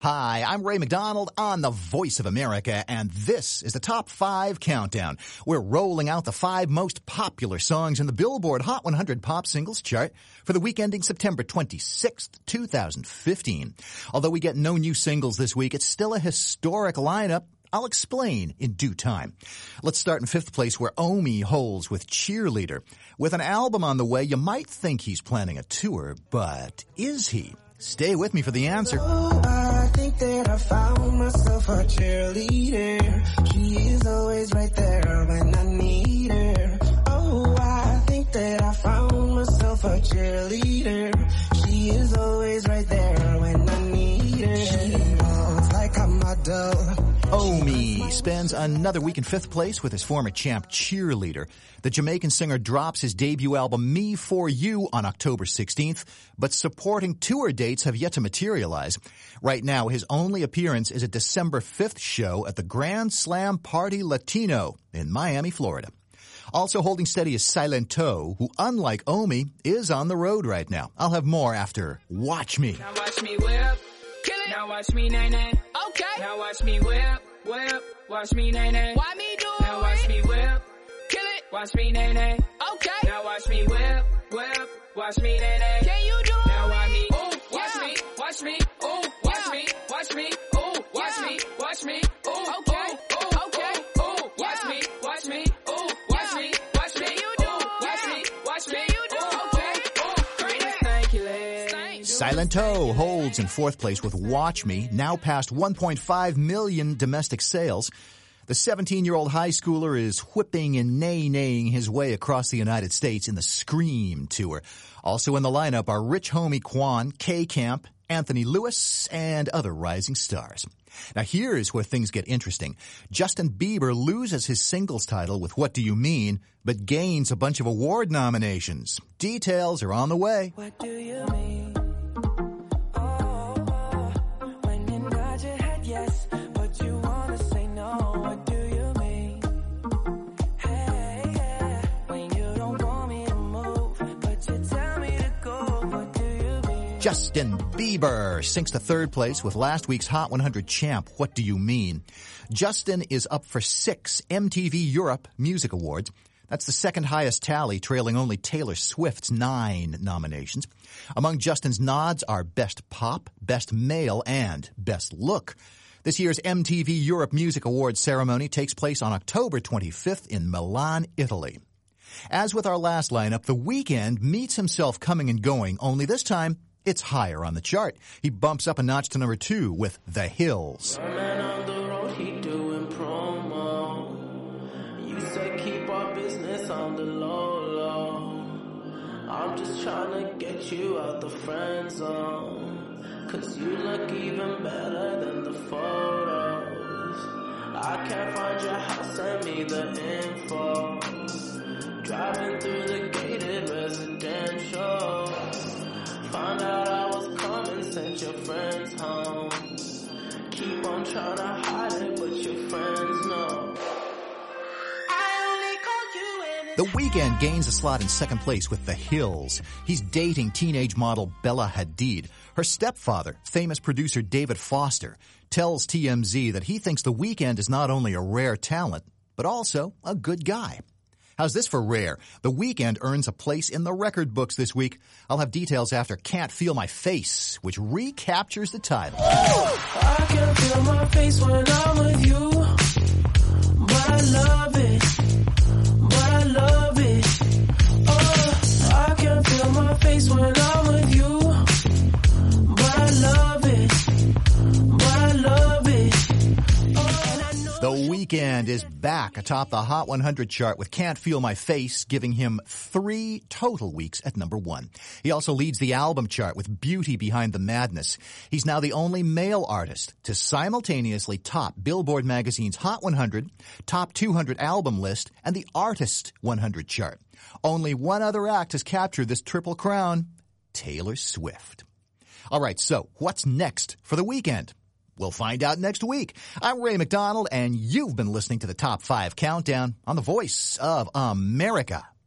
Hi, I'm Ray McDonald on the Voice of America, and this is the Top 5 Countdown. We're rolling out the 5 most popular songs in the Billboard Hot 100 Pop Singles chart for the week ending September 26th, 2015. Although we get no new singles this week, it's still a historic lineup. I'll explain in due time. Let's start in 5th place where Omi holds with Cheerleader. With an album on the way, you might think he's planning a tour, but is he? Stay with me for the answer. Oh, I think that I found myself a cheerleader. She is always right there when I need her. Oh, I think that I found myself a cheerleader. She is always right there when I need her. She walks like a model. Omi spends another week in 5th place with his former champ Cheerleader. The Jamaican singer drops his debut album Me For You on October 16th, but supporting tour dates have yet to materialize. Right now, his only appearance is a December 5th show at the Grand Slam Party Latino in Miami, Florida. Also holding steady is Silento, who, unlike Omi, is on the road right now. I'll have more after Watch Me. Now watch me whip, kill it. Now watch me nay-nay. Okay. Now watch me whip, whip. Watch me nay-nay. Why me do it? Now watch me whip, kill it. Watch me nay-nay. Okay. Now watch me whip, whip. Watch me nay-nay. Can you do it? Now watch me, ooh, watch me, watch me, ooh, watch me, watch me, ooh, watch me, watch me, ooh, okay, ooh, okay, ooh, watch me, watch me, ooh, watch me, watch me, you do, watch me, watch me, you do, okay, ooh, great, thank you, ladies. Silento holds in 4th place with Watch Me, now past 1.5 million domestic sales. The 17-year-old high schooler is whipping and nay-naying his way across the United States in the Scream Tour. Also in the lineup are Rich Homie Quan, K-Camp, Anthony Lewis, and other rising stars. Now here's where things get interesting. Justin Bieber loses his singles title with What Do You Mean, but gains a bunch of award nominations. Details are on the way. What do you mean? Justin Bieber sinks to 3rd place with last week's Hot 100 champ, What Do You Mean? Justin is up for 6 MTV Europe Music Awards. That's the 2nd highest tally, trailing only Taylor Swift's 9 nominations. Among Justin's nods are Best Pop, Best Male, and Best Look. This year's MTV Europe Music Awards ceremony takes place on October 25th in Milan, Italy. As with our last lineup, The Weeknd meets himself coming and going, only this time it's higher on the chart. He bumps up a notch to number 2 with The Hills. Man on the road, he doing promo. You said keep our business on the low. I'm just trying to get you out the friend zone. 'Cause you look even better than the photos. I can't find your house, send me the info. Driving through the gated residential. Found out I was coming, sent your friends home. Keep on trying to hide it, but your friends know. The Weeknd gains a slot in 2nd place with The Hills. He's dating teenage model Bella Hadid. Her stepfather, famous producer David Foster, tells TMZ that he thinks The Weeknd is not only a rare talent, but also a good guy. How's this for rare? The Weeknd earns a place in the record books this week. I'll have details after Can't Feel My Face, which recaptures the title. I can feel my face when I'm with you, but I love it, Oh, I can feel my face when I'm with you, but I love it, The Weeknd is back atop the Hot 100 chart with Can't Feel My Face, giving him 3 total weeks at number 1. He also leads the album chart with Beauty Behind the Madness. He's now the only male artist to simultaneously top Billboard magazine's Hot 100, Top 200 album list, and the Artist 100 chart. Only one other act has captured this triple crown, Taylor Swift. All right, so what's next for The Weeknd? We'll find out next week. I'm Ray McDonald, and you've been listening to the Top 5 Countdown on the Voice of America.